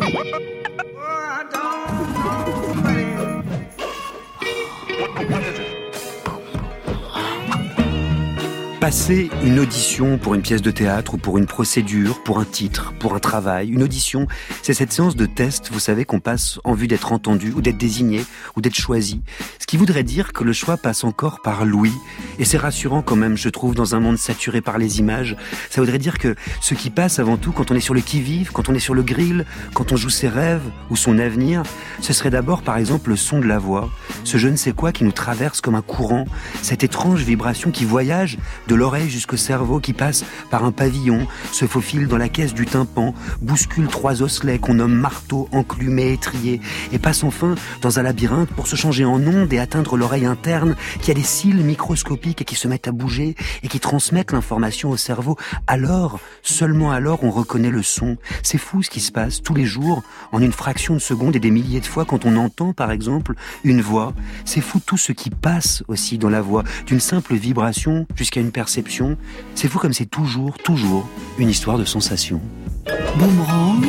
Passer une audition pour une pièce de théâtre ou pour une procédure, pour un titre, pour un travail, une audition, c'est cette séance de test, vous savez, qu'on passe en vue d'être entendu ou d'être désigné ou d'être choisi. Ce qui voudrait dire que le choix passe encore par l'ouïe. Et c'est rassurant quand même, je trouve, dans un monde saturé par les images. Ça voudrait dire que ce qui passe avant tout, quand on est sur le qui-vive, quand on est sur le grill, quand on joue ses rêves ou son avenir, ce serait d'abord, par exemple, le son de la voix. Ce je ne sais quoi qui nous traverse comme un courant, cette étrange vibration qui voyage de l'oreille jusqu'au cerveau, qui passe par un pavillon, se faufile dans la caisse du tympan, bouscule 3 osselets qu'on nomme marteaux, enclumés, étriés, et passe enfin dans un labyrinthe pour se changer en ondes et atteindre l'oreille interne qui a des cils microscopiques et qui se mettent à bouger et qui transmettent l'information au cerveau. Alors, seulement alors, on reconnaît le son. C'est fou ce qui se passe tous les jours, en une fraction de seconde et des milliers de fois quand on entend, par exemple, une voix. C'est fou tout ce qui passe aussi dans la voix, d'une simple vibration jusqu'à une perception. C'est fou comme c'est toujours une histoire de sensation. Boomerang,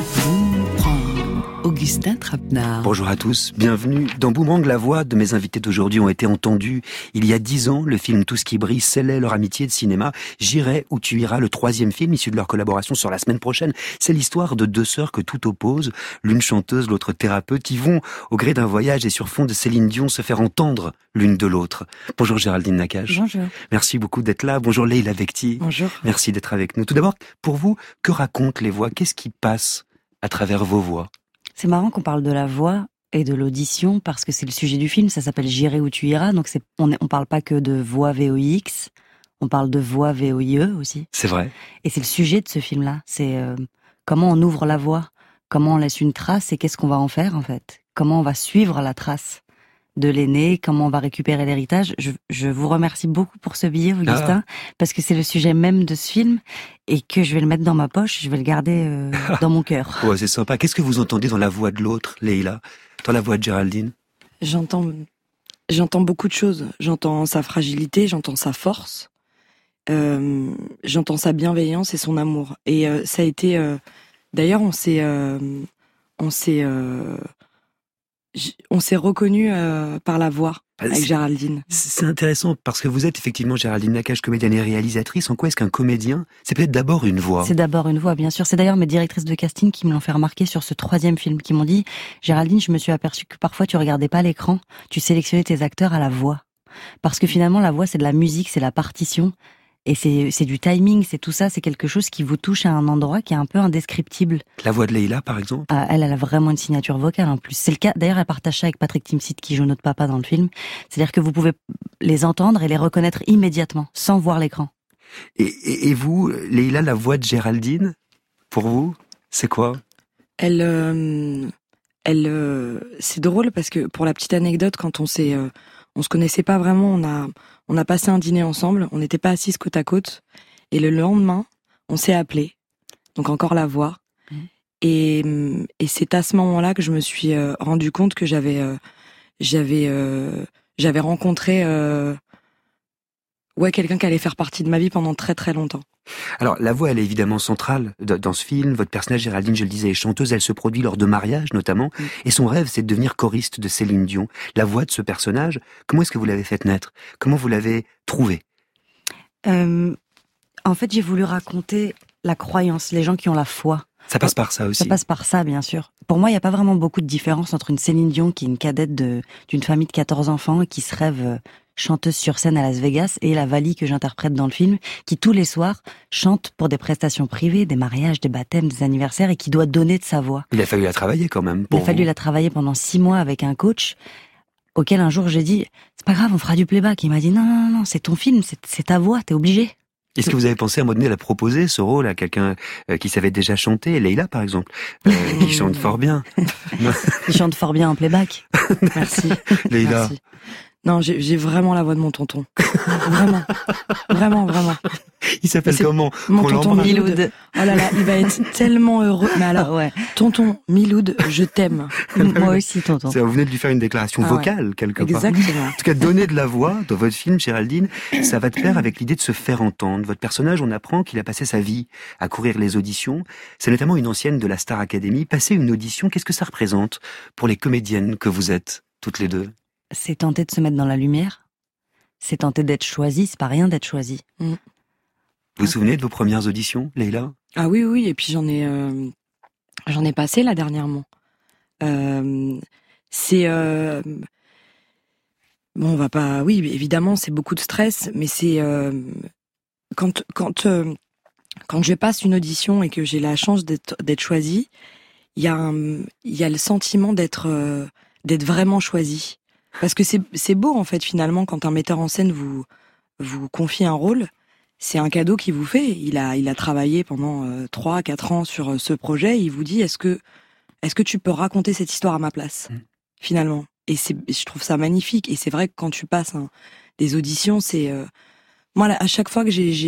Augustin Trapenard. Bonjour à tous, bienvenue. Dans Boomerang, la voix de mes invités d'aujourd'hui ont été entendues. Il y a 10 ans, le film Tout ce qui brille scellait leur amitié de cinéma. J'irai où tu iras, le 3e film issu de leur collaboration sur la semaine prochaine. C'est l'histoire de 2 sœurs que tout oppose, l'une chanteuse, l'autre thérapeute, qui vont, au gré d'un voyage et sur fond de Céline Dion, se faire entendre l'une de l'autre. Bonjour Géraldine Nakache. Bonjour. Merci beaucoup d'être là. Bonjour Leïla Bekti. Bonjour. Merci d'être avec nous. Tout d'abord, pour vous, que racontent les voix? Qu'est-ce qui passe à travers vos voix? C'est marrant qu'on parle de la voix et de l'audition parce que c'est le sujet du film, ça s'appelle J'irai où tu iras, donc on parle pas que de voix VOIX, on parle de voix VOIE aussi. C'est vrai. Et c'est le sujet de ce film-là, c'est comment on ouvre la voix, comment on laisse une trace et qu'est-ce qu'on va en faire en fait, comment on va suivre la trace de l'aîné, comment on va récupérer l'héritage. Je vous remercie beaucoup pour ce billet, Augustin, parce que c'est le sujet même de ce film et que je vais le mettre dans ma poche, je vais le garder dans mon cœur. Ouais, c'est sympa. Qu'est-ce que vous entendez dans la voix de l'autre, Leïla, dans la voix de Géraldine? J'entends beaucoup de choses. J'entends sa fragilité, j'entends sa force, j'entends sa bienveillance et son amour. Et ça a été... d'ailleurs, on s'est reconnu par la voix avec Géraldine. C'est intéressant parce que vous êtes effectivement Géraldine Nakache, comédienne et réalisatrice. En quoi est-ce qu'un comédien, c'est peut-être d'abord une voix? C'est d'abord une voix, bien sûr. C'est d'ailleurs mes directrices de casting qui me l'ont fait remarquer sur ce 3e film, qui m'ont dit « Géraldine, je me suis aperçue que parfois tu regardais pas l'écran, tu sélectionnais tes acteurs à la voix. » Parce que finalement, la voix, c'est de la musique, c'est la partition. Et c'est du timing, c'est tout ça, c'est quelque chose qui vous touche à un endroit qui est un peu indescriptible. La voix de Leïla, par exemple? Elle a vraiment une signature vocale en plus. C'est le cas, d'ailleurs, elle partage ça avec Patrick Timsit qui joue notre papa dans le film. C'est-à-dire que vous pouvez les entendre et les reconnaître immédiatement, sans voir l'écran. Et vous, Leïla, la voix de Géraldine, pour vous, c'est quoi? C'est drôle parce que, pour la petite anecdote, quand on se connaissait pas vraiment, on a passé un dîner ensemble, on n'était pas assises côte à côte, et le lendemain, on s'est appelés, donc encore la voix, et c'est à ce moment-là que je me suis rendu compte que j'avais rencontré quelqu'un qui allait faire partie de ma vie pendant très très longtemps. Alors, la voix, elle est évidemment centrale dans ce film. Votre personnage, Géraldine, je le disais, est chanteuse. Elle se produit lors de mariages, notamment. Et son rêve, c'est de devenir choriste de Céline Dion. La voix de ce personnage, comment est-ce que vous l'avez faite naître? Comment vous l'avez trouvée? En fait, j'ai voulu raconter la croyance, les gens qui ont la foi. Ça passe par ça aussi. Ça passe par ça, bien sûr. Pour moi, il n'y a pas vraiment beaucoup de différence entre une Céline Dion, qui est une cadette d'une famille de 14 enfants, et qui se rêve chanteuse sur scène à Las Vegas, et la Vali que j'interprète dans le film, qui tous les soirs chante pour des prestations privées, des mariages, des baptêmes, des anniversaires, et qui doit donner de sa voix. Il a fallu la travailler quand même. Il a fallu la travailler pendant 6 mois avec un coach, auquel un jour j'ai dit « C'est pas grave, on fera du playback ». Il m'a dit « Non, c'est ton film, c'est ta voix, t'es obligé ». Est-ce que vous avez pensé à un moment donné à la proposer, ce rôle, à quelqu'un qui savait déjà chanter, Leïla par exemple, qui chante fort bien? Il chante fort bien en playback. Merci. Leïla. Merci. Non, j'ai vraiment la voix de mon tonton. Vraiment. Vraiment, vraiment. Il s'appelle comment? Mon Qu'on tonton l'embrasse. Miloud. Oh là là, il va être tellement heureux. Mais alors, Ouais. tonton Miloud, je t'aime. Moi aussi, tonton. Vous venez de lui faire une déclaration Ah ouais. vocale, quelque part. Exactement. En tout cas, donner de la voix dans votre film, Géraldine, ça va de pair avec l'idée de se faire entendre. Votre personnage, on apprend qu'il a passé sa vie à courir les auditions. C'est notamment une ancienne de la Star Academy. Passer une audition, qu'est-ce que ça représente pour les comédiennes que vous êtes, toutes les deux? C'est tenter de se mettre dans la lumière. C'est tenter d'être choisi. C'est pas rien d'être choisi. Vous vous souvenez de vos premières auditions, Leïla? Ah oui, oui, et puis j'en ai passé là dernièrement. C'est bon, on va pas. Oui, évidemment, c'est beaucoup de stress, mais c'est quand je passe une audition et que j'ai la chance d'être choisie, il y a le sentiment d'être vraiment choisi. Parce que c'est beau en fait finalement quand un metteur en scène vous confie un rôle. C'est un cadeau qu'il vous fait. Il a travaillé pendant 3-4 ans sur ce projet. Il vous dit est-ce que tu peux raconter cette histoire à ma place finalement. Et je trouve ça magnifique. Et c'est vrai que quand tu passes des auditions, c'est moi à chaque fois que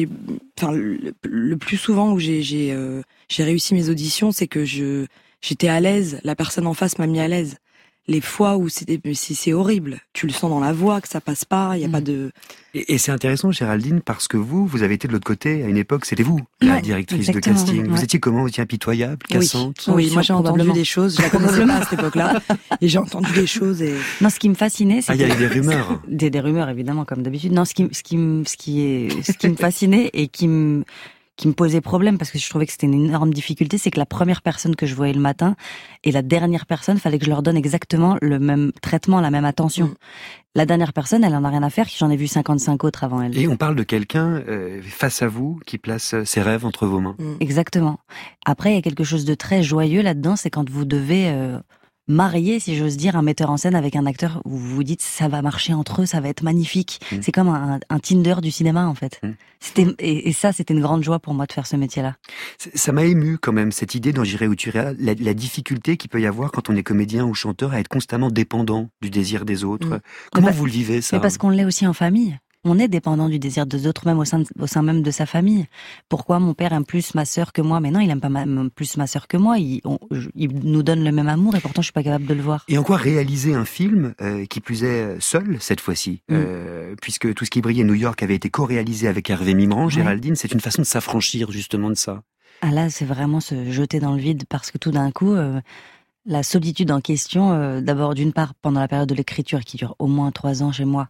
le plus souvent où j'ai réussi mes auditions, c'est que j'étais à l'aise. La personne en face m'a mis à l'aise. Les fois où c'est horrible, tu le sens dans la voix que ça passe pas, il y a pas de. Et c'est intéressant, Géraldine, parce que vous avez été de l'autre côté. À une époque, c'était vous, la directrice de casting. Ouais. Vous étiez comment? Vous étiez impitoyable, cassante? Oui, moi j'ai entendu probablement. des choses. Je la connaissais pas à cette époque-là, et j'ai entendu des choses. Et Non, ce qui me fascinait, c'est Ah, il y a eu des rumeurs. des rumeurs évidemment comme d'habitude. Non, ce qui me fascinait et qui me posait problème parce que je trouvais que c'était une énorme difficulté, c'est que la première personne que je voyais le matin et la dernière personne, fallait que je leur donne exactement le même traitement, la même attention. La dernière personne, elle en a rien à faire, j'en ai vu 55 autres avant elle. Et on parle de quelqu'un face à vous qui place ses rêves entre vos mains. Exactement. Après, il y a quelque chose de très joyeux là-dedans, c'est quand vous devez marier, si j'ose dire, un metteur en scène avec un acteur où vous vous dites ça va marcher entre eux, ça va être magnifique. C'est comme un Tinder du cinéma en fait. Et ça, c'était une grande joie pour moi de faire ce métier-là. Ça m'a ému quand même, cette idée dans J'irai où tu iras, la difficulté qu'il peut y avoir quand on est comédien ou chanteur à être constamment dépendant du désir des autres. Comment vous le vivez, ça? Mais parce qu'on l'est aussi en famille. On est dépendant du désir des autres, même au sein même de sa famille. Pourquoi mon père aime plus ma sœur que moi? Mais non, il aime pas plus ma sœur que moi. Il nous donne le même amour et pourtant je suis pas capable de le voir. Et en quoi réaliser un film, qui plus est seul cette fois-ci, puisque Tout ce qui brille à New York avait été co-réalisé avec Hervé Mimran, Géraldine, c'est une façon de s'affranchir justement de ça. Ah là, c'est vraiment se jeter dans le vide parce que tout d'un coup, la solitude en question, d'abord d'une part pendant la période de l'écriture qui dure au moins 3 ans chez moi,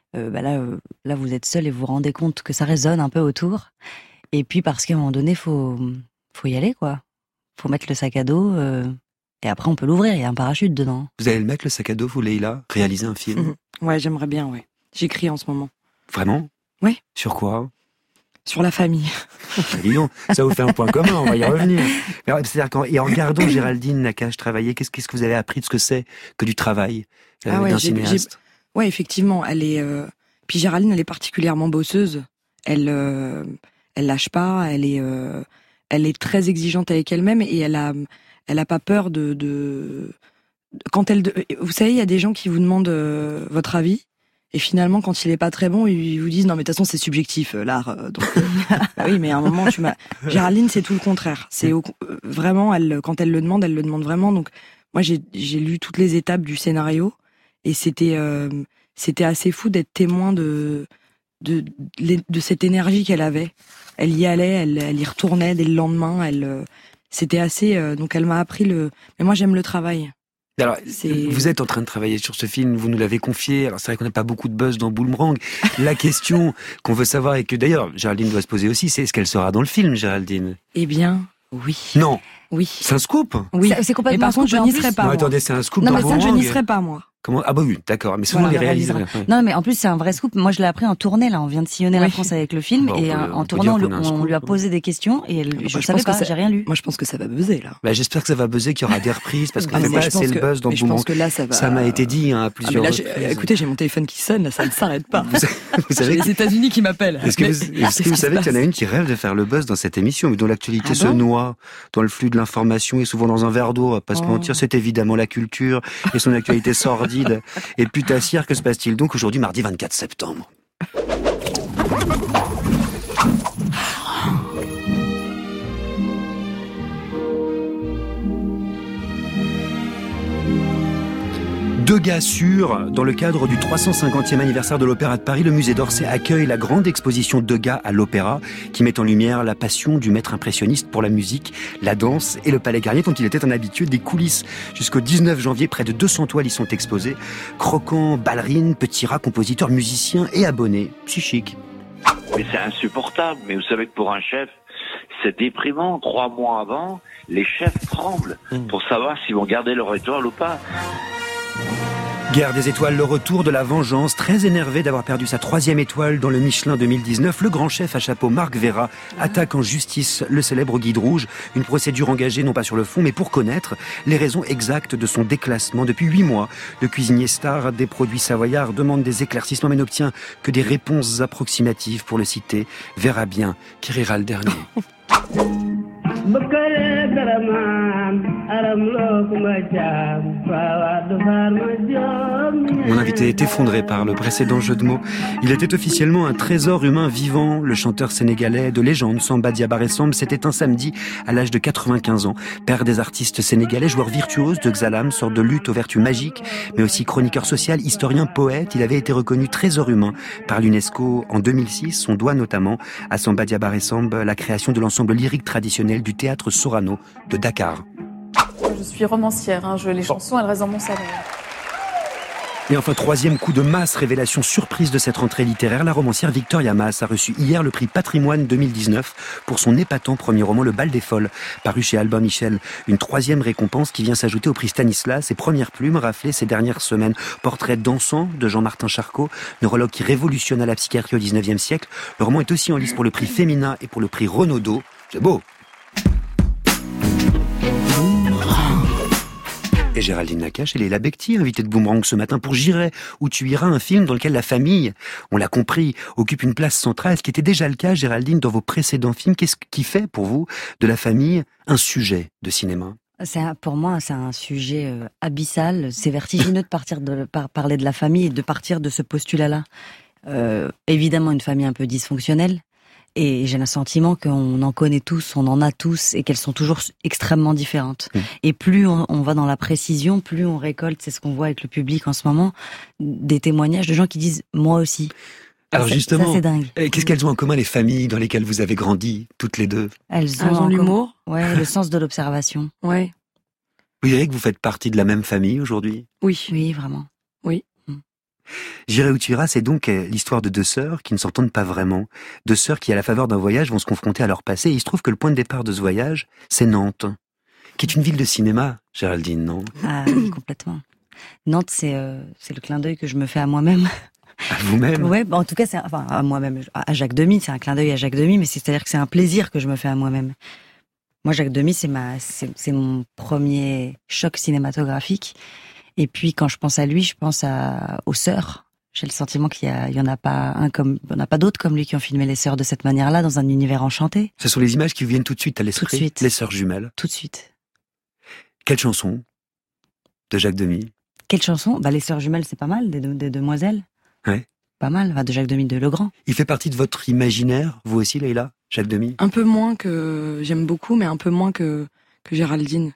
là vous êtes seul et vous vous rendez compte que ça résonne un peu autour. Et puis parce qu'à un moment donné, faut y aller quoi. Faut mettre le sac à dos et après on peut l'ouvrir. Il y a un parachute dedans. Vous allez le mettre, le sac à dos, vous, Leïla, réaliser un film? ouais, j'aimerais bien. Ouais, j'écris en ce moment. Vraiment? Ouais. Sur quoi? Sur la famille. Dis donc, ça vous fait un point commun, on va y revenir. Et en regardant Géraldine Nakache travailler, qu'est-ce que vous avez appris de ce que c'est que du travail d'un cinéaste? Ouais, effectivement, elle est. Puis Géraldine, elle est particulièrement bosseuse. Elle lâche pas. Elle est très exigeante avec elle-même et elle a pas peur de quand vous savez, il y a des gens qui vous demandent votre avis. Et finalement, quand il est pas très bon, ils vous disent non mais de toute façon c'est subjectif l'art. Donc bah oui, mais à un moment Géraldine, c'est tout le contraire. C'est vraiment quand elle le demande vraiment. Donc moi j'ai lu toutes les étapes du scénario et c'était assez fou d'être témoin de cette énergie qu'elle avait. Elle y allait, elle y retournait dès le lendemain. C'était assez. Donc elle m'a appris Mais moi j'aime le travail. Alors, vous êtes en train de travailler sur ce film, vous nous l'avez confié. Alors c'est vrai qu'on n'a pas beaucoup de buzz dans Boomerang. La question qu'on veut savoir et que d'ailleurs Géraldine doit se poser aussi, c'est est-ce qu'elle sera dans le film, Géraldine? Eh bien, oui. Non. Oui. C'est un scoop? Oui. C'est complètement. Mais par contre, je n'y serai pas. Non, moi. attendez, c'est un scoop. Non, dans mais ça, je Boomerang. n'y serai pas moi. Comment? Ah bah oui, d'accord. Mais souvent Voilà, les réalisateurs. Non, mais en plus c'est un vrai scoop. Moi, je l'ai appris en tournée. Là, on vient de sillonner la France avec le film et en tournant, on lui a posé des questions et je savais pas. J'ai rien lu. Moi, je pense que ça va buzzer là. Bah, j'espère que ça va buzzer, qu'il y aura des reprises parce qu'on Ah, fait moi, pas je pense assez le que- buzz dans mais je pense Boomerang. que là, ça va. Ça m'a été dit à plusieurs mais là, reprises. écoutez, j'ai mon téléphone qui sonne, là, ça ne s'arrête pas. Vous J'ai savez les États-Unis qui m'appellent. Est-ce que Mais- vous qu'est-ce qui savez se qu'il y en a passe une qui rêve de faire le buzz dans cette émission, mais dont l'actualité Ah se bon noie dans le flux de l'information et souvent dans un verre d'eau, on va pas se Oh. mentir, c'est évidemment la culture et son actualité sordide sordide et putassière. Que se passe-t-il donc aujourd'hui, mardi 24 septembre ? Degas sûrs. Dans le cadre du 350e anniversaire de l'Opéra de Paris, le musée d'Orsay accueille la grande exposition Degas à l'Opéra, qui met en lumière la passion du maître impressionniste pour la musique, la danse et le Palais Garnier, dont il était un habitué des coulisses. Jusqu'au 19 janvier, près de 200 toiles y sont exposées. Croquants, ballerines, petits rats, compositeurs, musiciens et abonnés. Psychique. Mais c'est insupportable. Mais vous savez que pour un chef, c'est déprimant. 3 mois avant, les chefs tremblent pour savoir s'ils vont garder leur étoile ou pas. Guerre des étoiles, le retour de la vengeance. Très énervé d'avoir perdu sa 3e étoile dans le Michelin 2019, le grand chef à chapeau Marc Vera attaque en justice le célèbre Guide Rouge. Une procédure engagée non pas sur le fond, mais pour connaître les raisons exactes de son déclassement. Depuis 8 mois, le cuisinier star des produits savoyards demande des éclaircissements, mais n'obtient que des réponses approximatives. Pour le citer, verra bien qui rira le dernier. Mon invité est effondré par le précédent jeu de mots. Il était officiellement un trésor humain vivant. Le chanteur sénégalais de légende Samba Diabaré Samb s'était un samedi à l'âge de 95 ans. Père des artistes sénégalais, joueur virtuose de Xalam, sorte de lutte aux vertus magiques, mais aussi chroniqueur social, historien, poète. Il avait été reconnu trésor humain par l'UNESCO en 2006. On doit notamment à Samba Diabaré Samb la création de l'ensemble lyrique traditionnel du théâtre Sorano de Dakar. Je suis romancière, les chansons, elles restent dans mon salon. Et enfin, 3e coup de masse, révélation surprise de cette rentrée littéraire, la romancière Victoria Mass a reçu hier le prix Patrimoine 2019 pour son épatant premier roman Le Bal des Folles, paru chez Albin Michel. Une 3e récompense qui vient s'ajouter au prix Stanislas, ses premières plumes raflées ces dernières semaines. Portrait dansant de Jean-Martin Charcot, neurologue qui révolutionna la psychiatrie au 19e siècle. Le roman est aussi en lice pour le prix Femina et pour le prix Renaudot. C'est beau! Et Géraldine Nakache et Leila Bekti, invitée de Boomerang ce matin pour J'irai où tu iras, un film dans lequel la famille, on l'a compris, occupe une place centrale, ce qui était déjà le cas, Géraldine, dans vos précédents films. Qu'est-ce qui fait pour vous de la famille un sujet de cinéma ? Pour moi, c'est un sujet abyssal. C'est vertigineux de parler de la famille et de partir de ce postulat-là. Évidemment, une famille un peu dysfonctionnelle. Et j'ai le sentiment qu'on en connaît tous, on en a tous, et qu'elles sont toujours extrêmement différentes. Et plus on va dans la précision, plus on récolte, c'est ce qu'on voit avec le public en ce moment, des témoignages de gens qui disent « moi aussi ». Alors justement, ça, c'est dingue. Qu'est-ce qu'elles ont en commun, les familles dans lesquelles vous avez grandi, toutes les deux ? Elles ont l'humour. Ouais, le sens de l'observation. Ouais. Vous direz que vous faites partie de la même famille aujourd'hui ? Oui. Oui, vraiment. Oui. J'irai où tu iras, c'est donc l'histoire de 2 sœurs qui ne s'entendent pas vraiment. 2 sœurs qui, à la faveur d'un voyage, vont se confronter à leur passé. Et il se trouve que le point de départ de ce voyage, c'est Nantes, qui est une ville de cinéma, Géraldine, non ? Ah oui, complètement. Nantes, c'est le clin d'œil que je me fais à moi-même. À vous-même ? Ouais, en tout cas, à moi-même, à Jacques Demy, c'est un clin d'œil à Jacques Demy, mais c'est-à-dire que c'est un plaisir que je me fais à moi-même. Moi, Jacques Demy, c'est mon premier choc cinématographique. Et puis, quand je pense à lui, je pense aux sœurs. J'ai le sentiment qu'il y en a pas d'autres comme lui qui ont filmé les sœurs de cette manière-là, dans un univers enchanté. Ce sont les images qui vous viennent tout de suite à l'esprit. Tout de suite. Les sœurs jumelles. Tout de suite. Quelle chanson de Jacques Demy ? Quelle chanson ? Les sœurs jumelles, c'est pas mal, des demoiselles. Ouais. Pas mal, de Jacques Demy de Legrand. Il fait partie de votre imaginaire, vous aussi, Leila, Jacques Demy ? Un peu moins que... J'aime beaucoup, mais un peu moins que Géraldine.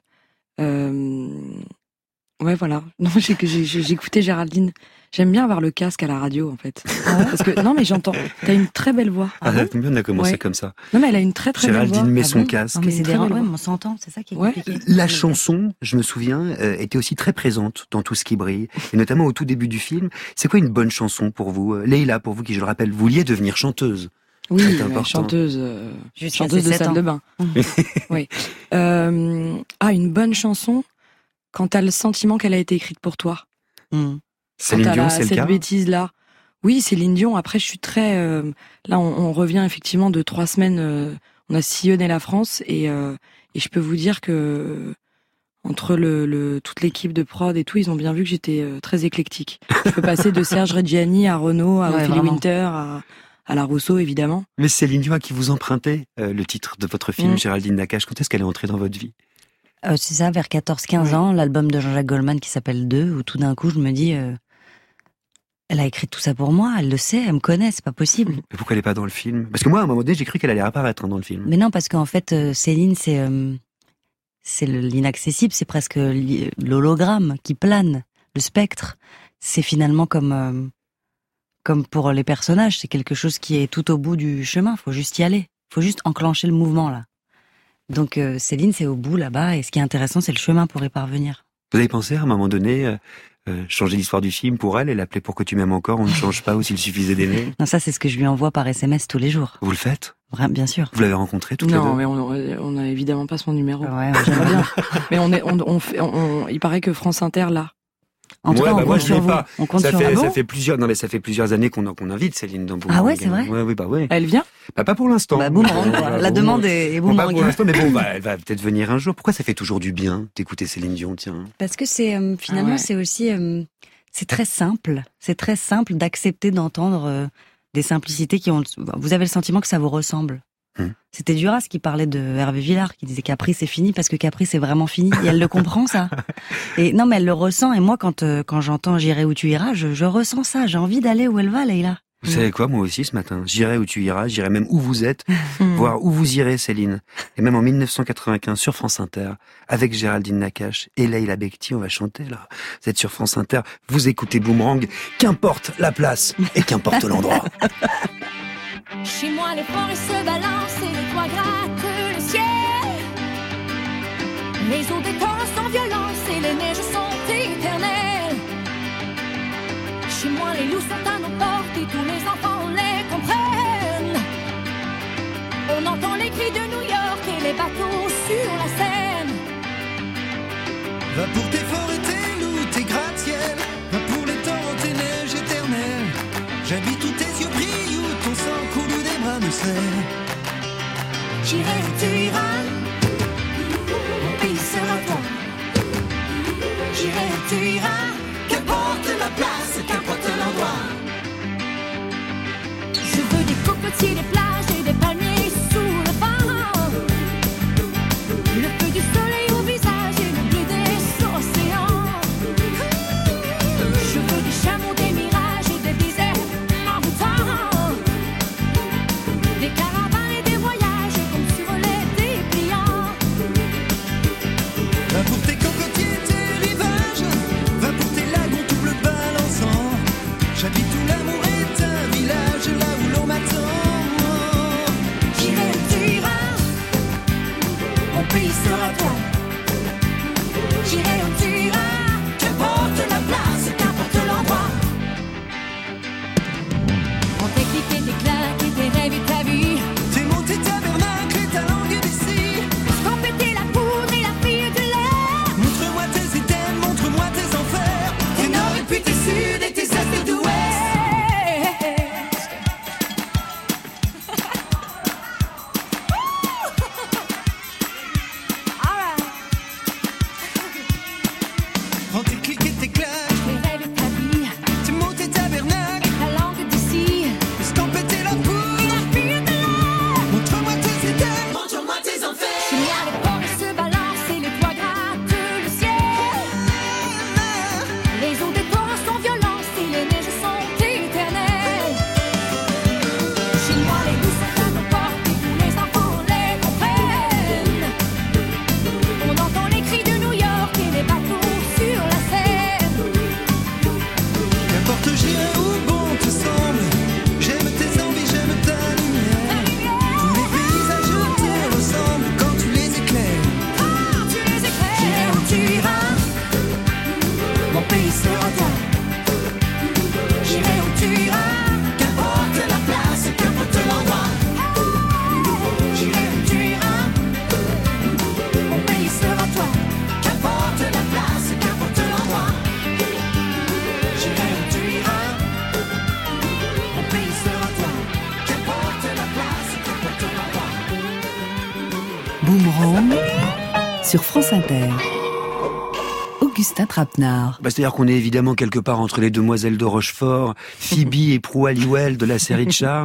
Ouais, voilà. Non, j'ai écouté Géraldine. J'aime bien avoir le casque à la radio, en fait. Parce que, non, mais j'entends. T'as une très belle voix. On a commencé comme ça. Non, mais elle a une très très belle voix. Géraldine met son casque. Non, mais c'est on s'entend, c'est ça qui est compliqué. La chanson, je me souviens, était aussi très présente dans Tout ce qui brille, et notamment au tout début du film. C'est quoi une bonne chanson pour vous ? Leila, pour vous qui, je le rappelle, vouliez devenir chanteuse. Oui, chanteuse de salle de bain. Oui. Une bonne chanson quand t'as le sentiment qu'elle a été écrite pour toi. Céline Dion, c'est le cas ? Cette bêtise-là. Oui, Céline Dion. Après, je suis très... là, on revient effectivement de 3 semaines. On a sillonné la France et je peux vous dire que entre toute l'équipe de prod et tout, ils ont bien vu que j'étais très éclectique. Je peux passer de Serge Reggiani à Renaud, à Ophélie Winter, à la Rousseau, évidemment. Mais Céline Dion, à qui vous empruntez le titre de votre film, Géraldine Nakache, quand est-ce qu'elle est entrée dans votre vie ? C'est ça, vers 14-15 ans, l'album de Jean-Jacques Goldman qui s'appelle 2, où tout d'un coup je me dis, elle a écrit tout ça pour moi, elle le sait, elle me connaît, c'est pas possible. Mais pourquoi elle est pas dans le film? Parce que moi, à un moment donné, j'ai cru qu'elle allait apparaître dans le film. Mais non, parce qu'en fait, Céline, c'est l'inaccessible, c'est presque l'hologramme qui plane, le spectre. C'est finalement comme pour les personnages, c'est quelque chose qui est tout au bout du chemin, faut juste y aller, faut juste enclencher le mouvement là. Donc Céline, c'est au bout là-bas, et ce qui est intéressant, c'est le chemin pour y parvenir. Vous avez pensé à un moment donné changer l'histoire du film pour elle et l'appeler Pour que tu m'aimes encore, on ne change pas, ou s'il suffisait d'aimer? Non, ça c'est ce que je lui envoie par SMS tous les jours. Vous le faites? Bien sûr. Vous l'avez rencontré toutes les deux? Non, mais on a évidemment pas son numéro. Ouais, j'aimerais bien. Mais il paraît que France Inter l'a. En tout cas, on compte sur vous. On compte sur vous. Ça fait plusieurs années qu'on invite Céline dans Boomerang. Ah ouais, c'est vrai? Oui, bah ouais. Elle vient? Bah pas pour l'instant. Bah Boomerang, quoi. La demande est Boomerang. Pas pour l'instant, mais bon, elle va peut-être venir un jour. Pourquoi ça fait toujours du bien d'écouter Céline Dion, tiens? Parce que c'est finalement, c'est aussi c'est très simple. C'est très simple d'accepter d'entendre des simplicités qui ont. Vous avez le sentiment que ça vous ressemble. C'était Duras qui parlait de Hervé Villard, qui disait Capri c'est fini parce que Capri c'est vraiment fini. Et elle le comprend ça. Et non, mais elle le ressent. Et moi, quand j'entends J'irai où tu iras, je ressens ça. J'ai envie d'aller où elle va, Leïla. Vous savez quoi, moi aussi ce matin, j'irai où tu iras, j'irai même où vous êtes, voir où vous irez, Céline. Et même en 1995 sur France Inter, avec Géraldine Nakache et Leïla Bekti, on va chanter là. Vous êtes sur France Inter, vous écoutez Boomerang, qu'importe la place et qu'importe l'endroit. Chez moi, les forêts se balancent et les toits grattent le ciel. Les eaux des torrents sans violence et les neiges sont éternelles. Chez moi, les loups sont à nos portes et tous les enfants les comprennent. On entend les cris de New York et les bateaux sur la Seine. Va pour tes forêts, tes loups, tes gratte-ciel. Va pour les torrents, tes neiges éternelles. J'habite où tes yeux brillent, où ton sang coule, où des bras de sel. J'irai où tu iras, mon pays sera toi. J'irai où tu iras, qu'importe la place, qu'importe l'endroit. Je veux des cocotiers, des plages et des palmiers sous le vent. Le feu du soleil au visage et le bleu des océans. Je veux des chameaux, des mirages et des déserts envoûtants. Des caravanes et des voyages comme sur les dépliants. Va pour tes cocotiers, tes rivages. Va pour tes lagons tout bleu balançant. J'habite où l'amour est un village, là où l'on m'attend. J'irai où tu iras, mon pays sera toi. J'irai où tu iras, qu'importe la place, qu'importe l'endroit. On t'éclipse et tes claques et tes rêves et ta vie. Tes mots, tes tabernacles et ta langue d'ici. Quand péter la poudre et la fille de l'air. Montre-moi tes items, montre-moi tes enfers. Tes nord et puis tes sud et tes est et d'ouest. Prends tes clics et tes claques. Tes rêves et ta vie, Tes mots, tes tabernacles. ta langue d'ici. Escampéter la poudre. La fille de l'air. Montre-moi tes items. Montre-moi tes enfers. Chez moi, les forêts se balancent et les toits grattent le ciel. Les eaux des torrents sont violentes et les neiges sont éternelles. Chez moi, les loups sont à nos portes et tous les enfants les comprennent. On entend les cris de New York et les bateaux sur la Seine. Qu'importe j'irai où bon te semble. J'aime tes envies, j'aime ta lumière. Tous les paysages te ressemblent quand tu les éclaires. Quand tu les éclaires. J'irai où tu iras, mon pays sera toi. J'irai où tu iras, qu'importe la place, qu'importe l'endroit. J'irai où tu iras, mon pays sera toi. Qu'importe la place, qu'importe l'endroit. J'irai où tu iras, mon pays sera toi. Qu'importe la place, qu'importe l'endroit. Boomerang sur France Inter. Augustin Trapenard. C'est-à-dire qu'on est évidemment quelque part entre les demoiselles de Rochefort, Phoebe et Prue Halliwell de la série de Charmed,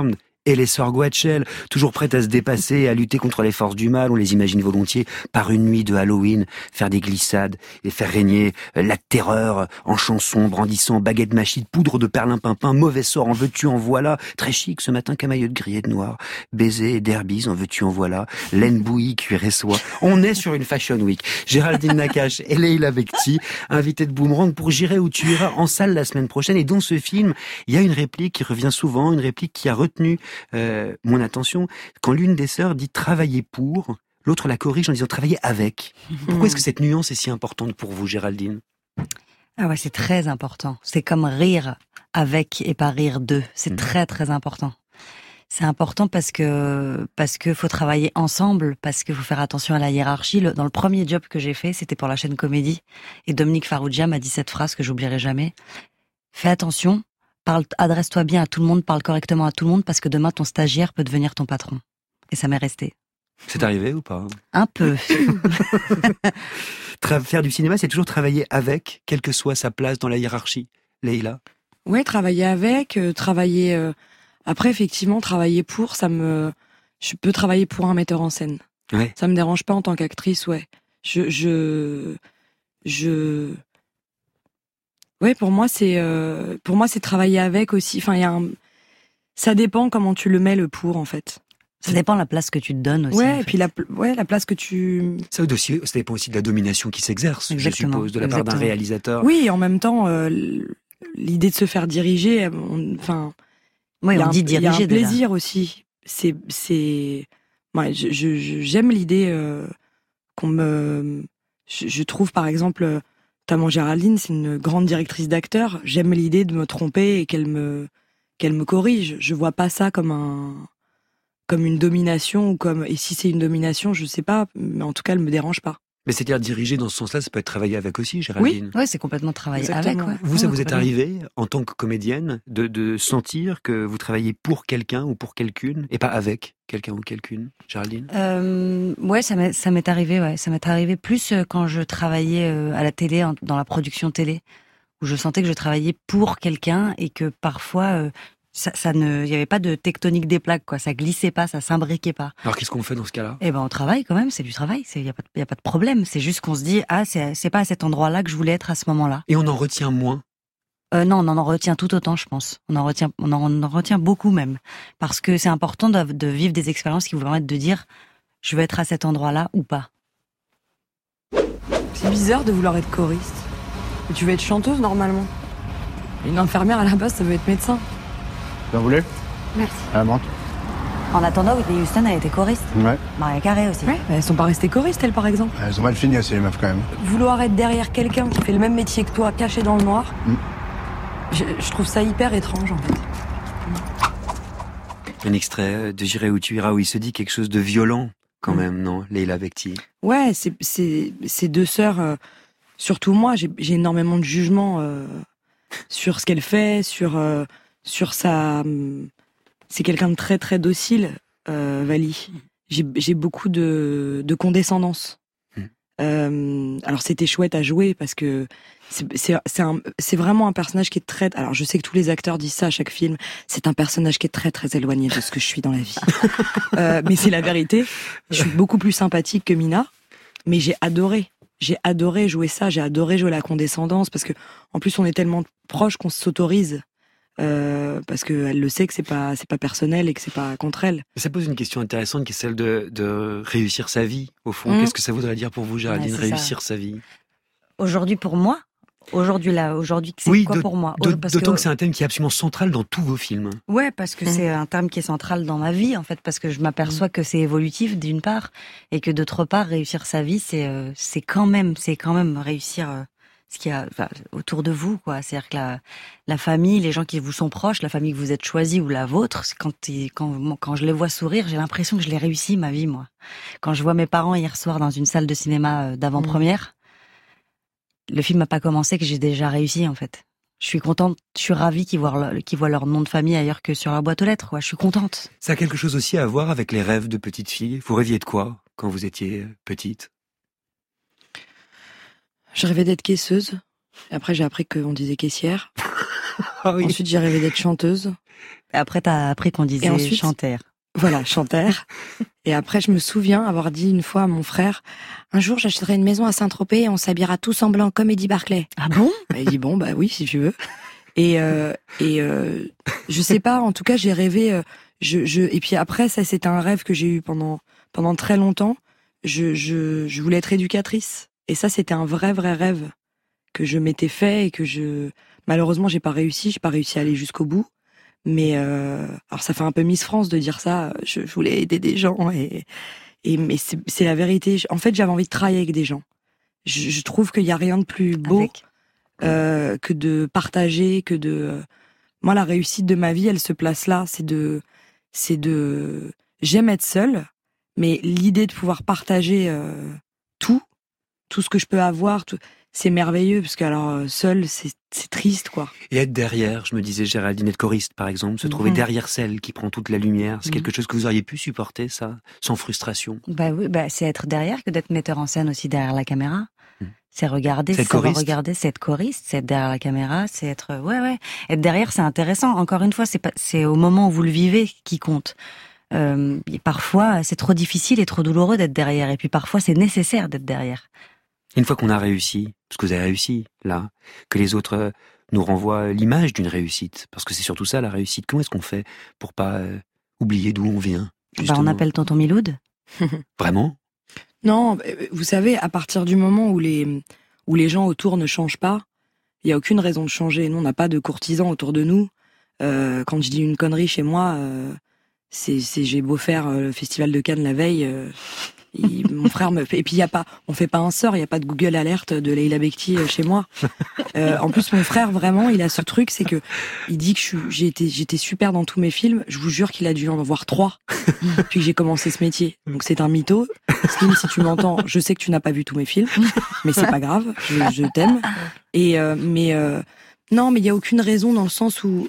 Et les sœurs Guachel, toujours prêtes à se dépasser et à lutter contre les forces du mal, on les imagine volontiers par une nuit de Halloween, faire des glissades et faire régner la terreur en chansons, brandissant baguettes mâchées, poudre de perlimpinpin, mauvais sort, en veux-tu, en voilà, très chic ce matin, camailleux de gris et de noir, baiser et derbies, en veux-tu, en voilà, laine bouillie, cuir et soie. On est sur une Fashion Week. Géraldine Nakache et Leïla Bekti, invitées de Boomerang pour J'irai où tu iras en salle la semaine prochaine. Et dans ce film, il y a une réplique qui revient souvent, une réplique qui a retenu mon attention, quand l'une des sœurs dit travailler pour, l'autre la corrige en disant travailler avec. Pourquoi est-ce que cette nuance est si importante pour vous, Géraldine? Ah ouais, c'est très important. C'est comme rire avec et pas rire de. C'est très très important. C'est important parce que faut travailler ensemble, parce qu'il faut faire attention à la hiérarchie. Dans le premier job que j'ai fait, c'était pour la chaîne Comédie, et Dominique Farrugia m'a dit cette phrase que j'oublierai jamais. Fais attention. Adresse-toi bien à tout le monde, parle correctement à tout le monde, parce que demain, ton stagiaire peut devenir ton patron. Et ça m'est resté. C'est arrivé ou pas? Un peu. Faire du cinéma, c'est toujours travailler avec, quelle que soit sa place dans la hiérarchie. Leïla? Ouais, travailler avec, travailler... Après, effectivement, travailler pour, je peux travailler pour un metteur en scène. Ouais. Ça me dérange pas en tant qu'actrice, ouais. Ouais, pour moi, c'est travailler avec aussi. Enfin, ça dépend comment tu le mets, le pour, en fait. Ça dépend de la place que tu te donnes aussi. Ouais, et puis la place que tu... Ça dépend aussi de la domination qui s'exerce, Exactement. je suppose, de la part d'un réalisateur. Oui, en même temps, l'idée de se faire diriger, enfin... Oui, on dit diriger. Il y a un plaisir aussi. Ouais, j'aime l'idée je trouve, par exemple, notamment Géraldine, c'est une grande directrice d'acteurs. J'aime l'idée de me tromper et qu'elle me corrige. Je vois pas ça comme une domination et si c'est une domination, je sais pas, mais en tout cas, elle me dérange pas. Mais c'est-à-dire diriger dans ce sens-là, ça peut être travailler avec aussi, Géraldine. Oui, c'est complètement travailler avec. Ouais. Vous, ça vous est arrivé, en tant que comédienne, de sentir que vous travaillez pour quelqu'un ou pour quelqu'une, et pas avec quelqu'un ou quelqu'une, Géraldine? Ouais, ça m'est arrivé. Ouais, ça m'est arrivé plus quand je travaillais à la télé, dans la production télé, où je sentais que je travaillais pour quelqu'un et que parfois il y avait pas de tectonique des plaques, quoi. Ça glissait pas, ça s'imbriquait pas. Alors qu'est-ce qu'on fait dans ce cas-là? Eh ben, on travaille quand même, c'est du travail. Il y a pas de problème. C'est juste qu'on se dit, c'est pas à cet endroit-là que je voulais être à ce moment-là. Et on en retient moins? Non, on en retient tout autant, je pense. On en retient beaucoup même. Parce que c'est important de vivre des expériences qui vous permettent de dire, je veux être à cet endroit-là ou pas. C'est bizarre de vouloir être choriste. Mais tu veux être chanteuse, normalement. Une infirmière, à la base, ça veut être médecin. Vous en voulez? Merci. À la menthe. En attendant, Whitney Houston, elle était choriste. Ouais. Mariah Carey aussi. Ouais, elles sont pas restées choristes, elles, par exemple. Elles ont mal fini, ces meufs, quand même. Vouloir être derrière quelqu'un qui fait le même métier que toi, caché dans le noir, je trouve ça hyper étrange, en fait. Un extrait de J'irai où tu iras, où il se dit quelque chose de violent, quand même, non, Leïla Bekti? Ouais, ces deux sœurs, surtout moi, j'ai énormément de jugement sur ce qu'elle fait, sur sa... C'est quelqu'un de très très docile, Vali. J'ai beaucoup de condescendance. Alors c'était chouette à jouer parce que c'est vraiment un personnage qui est très... Alors je sais que tous les acteurs disent ça à chaque film. C'est un personnage qui est très très éloigné de ce que je suis dans la vie. Mais c'est la vérité. Je suis beaucoup plus sympathique que Mina. Mais j'ai adoré jouer ça. J'ai adoré jouer la condescendance parce que en plus on est tellement proches qu'on s'autorise. Parce qu'elle le sait que c'est pas personnel et que c'est pas contre elle. Ça pose une question intéressante qui est celle de réussir sa vie, au fond. Qu'est-ce que ça voudrait dire pour vous, Géraldine, réussir sa vie? Aujourd'hui, pour moi, c'est quoi pour moi? D'autant que c'est un thème qui est absolument central dans tous vos films. Ouais, parce que c'est un terme qui est central dans ma vie, en fait, parce que je m'aperçois que c'est évolutif, d'une part, et que d'autre part, réussir sa vie, c'est quand même réussir ce qu'il y a autour de vous, quoi. C'est-à-dire que la famille, les gens qui vous sont proches, la famille que vous êtes choisie ou la vôtre, quand je les vois sourire, j'ai l'impression que je l'ai réussi, ma vie, moi. Quand je vois mes parents hier soir dans une salle de cinéma d'avant-première, le film n'a pas commencé que j'ai déjà réussi, en fait. Je suis contente, je suis ravie qu'ils voient leur nom de famille ailleurs que sur leur boîte aux lettres, quoi. Je suis contente. Ça a quelque chose aussi à voir avec les rêves de petite fille. Vous rêviez de quoi quand vous étiez petite? Je rêvais d'être caisseuse. Après, j'ai appris qu'on disait caissière. Ah oui. Ensuite, j'ai rêvé d'être chanteuse. Après, t'as appris qu'on disait ensuite, chanteur. Voilà, chanteur. Et après, je me souviens avoir dit une fois à mon frère, un jour, j'achèterai une maison à Saint-Tropez et on s'habillera tous en blanc comme Eddie Barclay. Ah bon? Il dit bon, bah oui, si tu veux. Et je sais pas, en tout cas, j'ai rêvé, et puis après, ça, c'était un rêve que j'ai eu pendant très longtemps. Je voulais être éducatrice. Et ça, c'était un vrai rêve que je m'étais fait et que malheureusement, j'ai pas réussi à aller jusqu'au bout. Mais alors ça fait un peu Miss France de dire ça. Je voulais aider des gens mais c'est la vérité. En fait, j'avais envie de travailler avec des gens. Je trouve qu'il y a rien de plus beau que de partager, moi la réussite de ma vie, elle se place là. J'aime être seule, mais l'idée de pouvoir partager tout ce que je peux avoir, c'est merveilleux, parce que alors seul, c'est triste, quoi. Et être derrière, je me disais, Géraldine, être choriste, par exemple, se trouver derrière celle qui prend toute la lumière, c'est quelque chose que vous auriez pu supporter, ça, sans frustration? Bah oui, c'est être derrière que d'être metteur en scène aussi derrière la caméra. C'est regarder, c'est savoir regarder, c'est être choriste, c'est être derrière la caméra, c'est être, ouais. Être derrière, c'est intéressant. Encore une fois, c'est au moment où vous le vivez qui compte. Parfois, c'est trop difficile et trop douloureux d'être derrière, et puis parfois, c'est nécessaire d'être derrière. Une fois qu'on a réussi, parce que vous avez réussi, là, que les autres nous renvoient l'image d'une réussite, parce que c'est surtout ça, la réussite. Comment est-ce qu'on fait pour pas oublier d'où on vient, justement? On appelle tonton Miloud. Vraiment? Non, vous savez, à partir du moment où les gens autour ne changent pas, il y a aucune raison de changer. Nous, on n'a pas de courtisans autour de nous. Quand je dis une connerie chez moi, j'ai beau faire le festival de Cannes la veille, mon frère me fait. Et puis on fait pas un sort, il y a pas de Google Alert de Leila Bekti chez moi. En plus, mon frère, vraiment, il a ce truc, c'est que il dit que j'étais super dans tous mes films. Je vous jure qu'il a dû en voir 3 depuis que j'ai commencé ce métier. Donc c'est un mytho. Slim, si tu m'entends, je sais que tu n'as pas vu tous mes films, mais c'est pas grave, je t'aime. Non, mais il y a aucune raison dans le sens où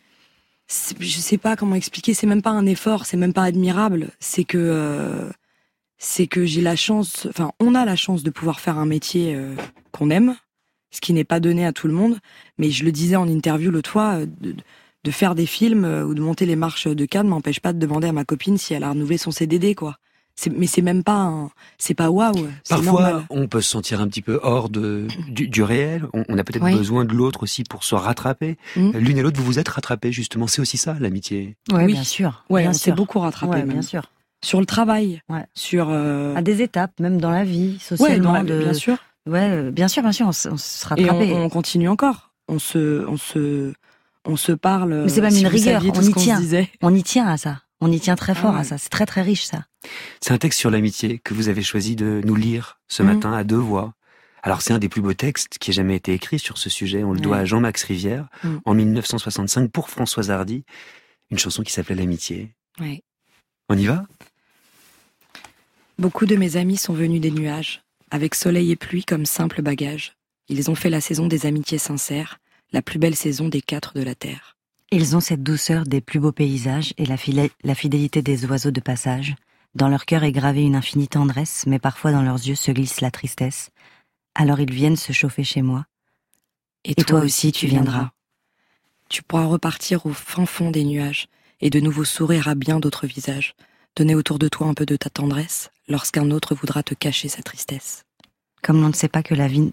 je sais pas comment expliquer. C'est même pas un effort, c'est même pas admirable. C'est que j'ai la chance, on a la chance de pouvoir faire un métier qu'on aime, ce qui n'est pas donné à tout le monde. Mais je le disais en interview l'autre fois, de faire des films ou de monter les marches de Cannes m'empêche pas de demander à ma copine si elle a renouvelé son CDD, quoi. Mais c'est même pas c'est pas waouh. Parfois, normal. On peut se sentir un petit peu hors du réel. On a peut-être besoin de l'autre aussi pour se rattraper. L'une et l'autre, vous vous êtes rattrapés, justement. C'est aussi ça, l'amitié. Oui, bien sûr. Ouais, bien on sûr. s'est beaucoup rattrapés. Ouais, bien sûr. Sur le travail, sur à des étapes, même dans la vie, socialement. Bien sûr. Ouais, bien sûr, on se rattrape. Et on continue encore. On se parle. Mais c'est même une rigueur. On y tient à ça. On y tient très fort à ça. C'est très très riche, ça. C'est un texte sur l'amitié que vous avez choisi de nous lire ce matin à 2 voix. Alors c'est un des plus beaux textes qui ait jamais été écrit sur ce sujet. On le doit à Jean-Max Rivière en 1965 pour Françoise Hardy. Une chanson qui s'appelait L'amitié. Ouais. On y va? Beaucoup de mes amis sont venus des nuages, avec soleil et pluie comme simple bagage. Ils ont fait la saison des amitiés sincères, la plus belle saison des 4 de la terre. Ils ont cette douceur des plus beaux paysages et la fidélité des oiseaux de passage. Dans leur cœur est gravée une infinie tendresse, mais parfois dans leurs yeux se glisse la tristesse. Alors ils viennent se chauffer chez moi. Et toi aussi tu viendras. Tu pourras repartir au fin fond des nuages, et de nouveau sourire à bien d'autres visages. Donner autour de toi un peu de ta tendresse, lorsqu'un autre voudra te cacher sa tristesse. Comme on ne sait pas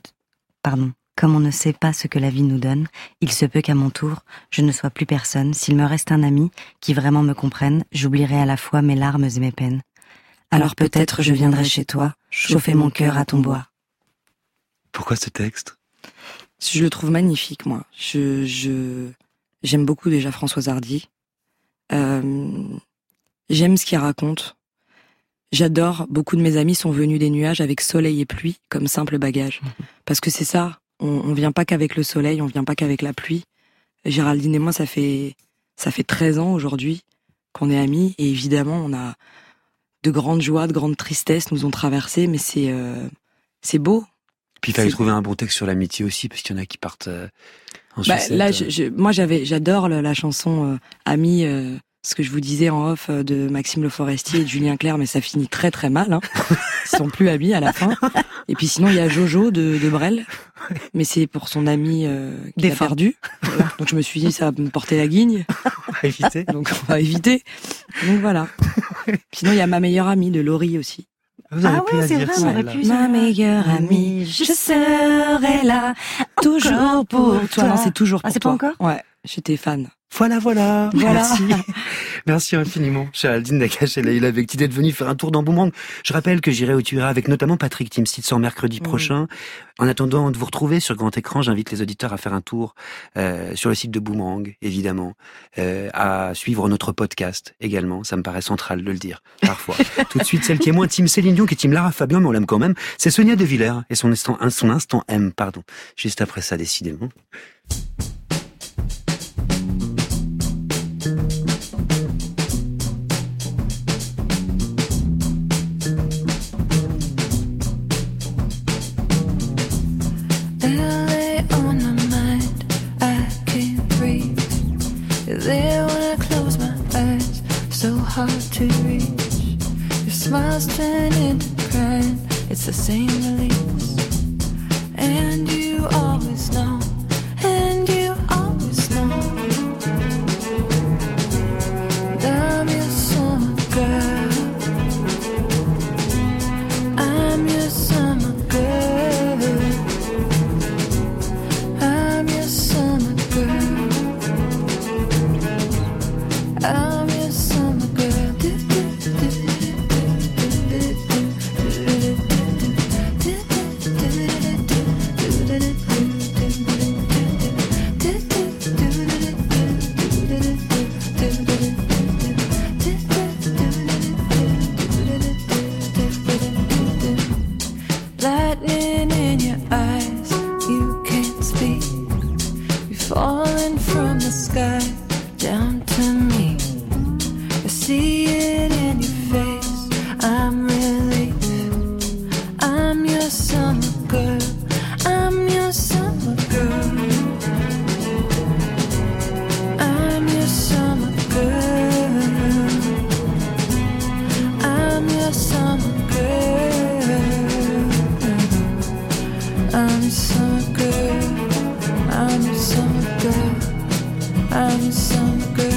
Comme on ne sait pas ce que la vie nous donne, il se peut qu'à mon tour, je ne sois plus personne. S'il me reste un ami qui vraiment me comprenne, j'oublierai à la fois mes larmes et mes peines. Alors peut-être je viendrai chez toi, chauffer mon cœur à ton bois. Pourquoi ce texte? Je le trouve magnifique, moi. J'aime beaucoup déjà Françoise Hardy. J'aime ce qu'il raconte. J'adore, beaucoup de mes amis sont venus des nuages avec soleil et pluie comme simple bagage. Parce que c'est ça, on vient pas qu'avec le soleil, on vient pas qu'avec la pluie. Géraldine et moi, ça fait 13 ans aujourd'hui qu'on est amis, et évidemment, on a de grandes joies, de grandes tristesses nous ont traversées, mais c'est beau. Puis il fallait trouver un bon texte sur l'amitié aussi, parce qu'il y en a qui partent en sucette. Là, moi, j'adore la chanson Ami, ce que je vous disais en off de Maxime Le Forestier et de Julien Clerc, mais ça finit très très mal. Hein. Ils sont plus amis à la fin. Et puis sinon, il y a Jojo de Brel. mais c'est pour son ami qui a perdu. Voilà. Donc je me suis dit, ça va me porter la guigne. On va éviter. Donc on va éviter. Donc voilà. Sinon, il y a ma meilleure amie de Laurie aussi. Vous auriez pu la c'est dire, vrai, on ça, aurait là. pu. Ma meilleure amie, je serai là, toujours pour toi. Non, c'est toujours pour c'est toi. pas encore? Ouais, j'étais fan. Voilà. Merci. Merci infiniment, Géraldine Nakache et Leïla Bekti d'être venue faire un tour dans Boomerang. Je rappelle que j'irai où tu iras avec notamment Patrick Timsit en mercredi prochain. En attendant de vous retrouver sur grand écran, j'invite les auditeurs à faire un tour sur le site de Boomerang, évidemment, à suivre notre podcast également. Ça me paraît central de le dire, parfois. Tout de suite, celle qui est moins team Céline Dion, qui est team Lara Fabian, mais on l'aime quand même, c'est Sonia De Villers et son instant M, pardon. Juste après ça, décidément. There when I close my eyes, so hard to reach. Your smiles turn into crying, it's the same release. And you always know, and you always know that I'm your summer girl. I'm your summer girl. I'm your summer girl. I'm your summer girl. Lightning in your eyes, you can't speak. You're falling from the sky down to me. I see it in your face, I'm relief. I'm your summer girl, I'm your summer girl. I'm your summer girl. I'm your summer girl. I'm your summer girl. I'm your summer girl. I'm your summer girl.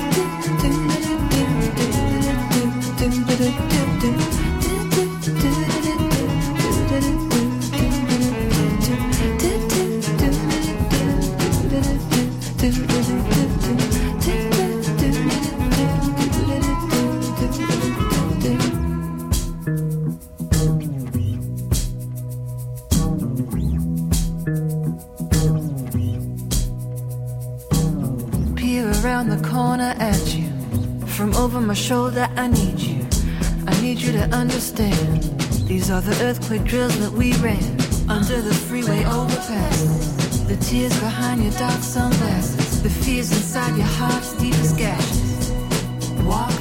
Peer around the corner at you. From over my shoulder, I need you. I need you to understand. These are the earthquake drills that we ran under the freeway overpass. The tears behind your dark sunglasses. The fears inside your heart's deepest gashes. Walk